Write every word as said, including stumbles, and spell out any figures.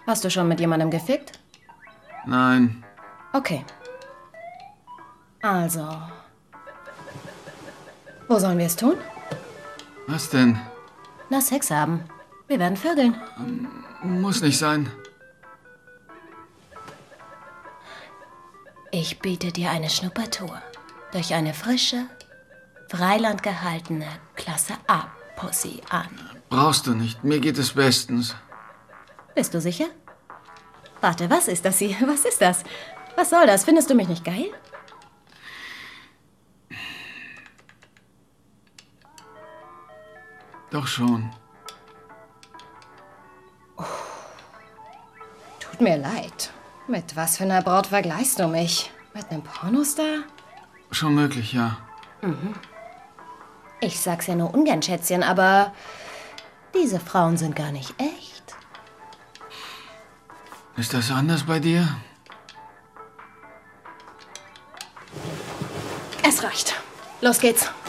Hast du schon mit jemandem gefickt? Nein. Okay. Also. Wo sollen wir es tun? Was denn? Na, Sex haben. Wir werden vögeln. Muss nicht sein. Ich biete dir eine Schnuppertour durch eine frische, Freiland gehaltene Klasse A-Pussy an. Brauchst du nicht. Mir geht es bestens. Bist du sicher? Warte, was ist das hier? Was ist das? Was soll das? Findest du mich nicht geil? Doch schon. Tut mir leid. Mit was für einer Braut vergleichst du mich? Mit einem Pornostar? Schon möglich, ja. Mhm. Ich sag's ja nur ungern, Schätzchen, aber diese Frauen sind gar nicht echt. Ist das anders bei dir? Es reicht. Los geht's.